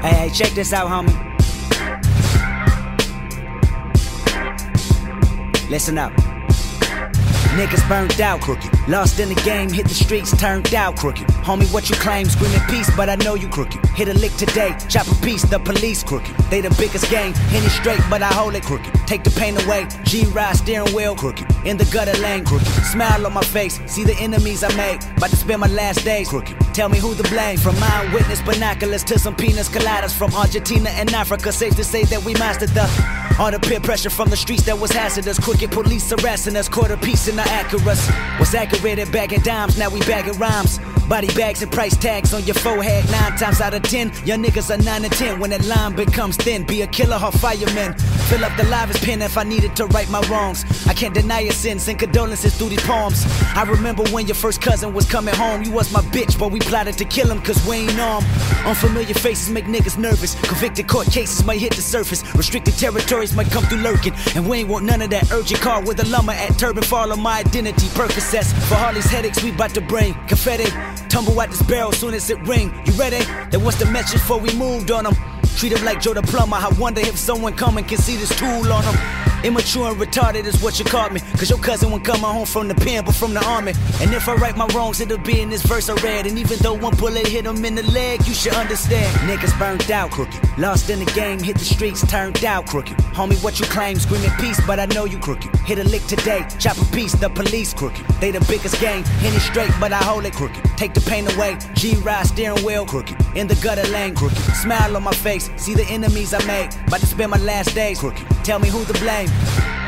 Hey, check this out, homie. Listen up. Niggas burnt out, crooked. Lost in the game, hit the streets, turned out, crooked. Homie, what you claim, screaming peace, but I know you crooked. Hit a lick today, chop a piece, the police crooked. They the biggest gang, Henny straight, but I hold it crooked. Take the pain away, G-Ride steering wheel crooked. In the gutter lane crooked. Smile on my face, see the enemies I made. About to spend my last days crooked. Tell me who to blame. From eyewitness binoculars to some penis coladas. From Argentina and Africa, safe to say that we mastered all the peer pressure from the streets that was hazardous. Crooked police harassing us, quarter piece in the Acuras. Was accurate at bagging dimes, now we bagging rhymes. Body bags and price tags on your forehead. 9 times out of 10, young niggas are 9 and 10. When that line becomes thin, be a killer or fireman. Fill up the livest pen if I needed to right my wrongs. I can't deny your sins and condolences through these poems. I remember when your first cousin was coming home. You was my bitch, but we plotted to kill him cause we ain't armed. Unfamiliar faces make niggas nervous. Convicted court cases might hit the surface. Restricted territories might come through lurking. And we ain't want none of that urgent car with a lumber at turban. Follow my identity, Percocets. For Harley's headaches, we bout to bring confetti. Tumble out this barrel soon as it ring. You ready? That was the message before we moved on them. Treat him like Joe the plumber. I wonder if someone coming can see this tool on him. Immature and retarded is what you called me. Cause your cousin won't come home from the pen but from the army. And if I right my wrongs, it'll be in this verse I read. And even though one bullet hit him in the leg, you should understand. Niggas burnt out, crooked. Lost in the game, hit the streets, turned out, crooked. Homie, what you claim, screaming peace, but I know you crooked. Hit a lick today, chop a piece, the police crooked. They the biggest gang, Henny straight, but I hold it crooked. Take the pain away, G-Ride steering wheel crooked. In the gutter lane crooked. Smile on my face, see the enemies I made. About to spend my last days crooked. Tell me who to blame.